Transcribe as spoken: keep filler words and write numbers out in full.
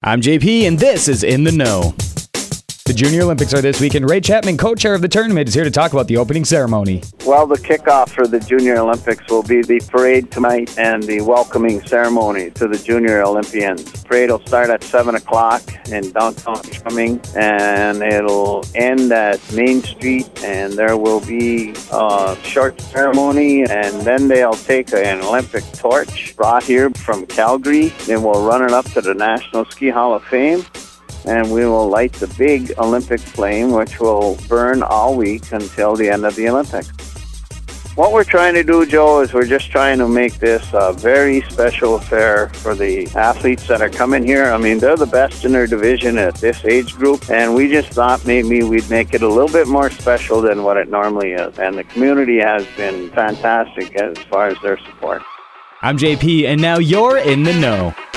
I'm J P, and this is In the Know. The Junior Olympics are this week, and Ray Chapman, co-chair of the tournament, is here to talk about the opening ceremony. Well, the kickoff for the Junior Olympics will be the parade tonight and the welcoming ceremony to the Junior Olympians. The parade will start at seven o'clock in downtown Swimming, and it'll end at Main Street, and there will be a short ceremony, and then they'll take an Olympic torch brought here from Calgary, and we'll run it up to the National Ski Hall of Fame. And we will light the big Olympic flame, which will burn all week until the end of the Olympics. What we're trying to do, Joe, is we're just trying to make this a very special affair for the athletes that are coming here. I mean, they're the best in their division at this age group, and we just thought maybe we'd make it a little bit more special than what it normally is. And the community has been fantastic as far as their support. I'm J P, and now you're In the Know.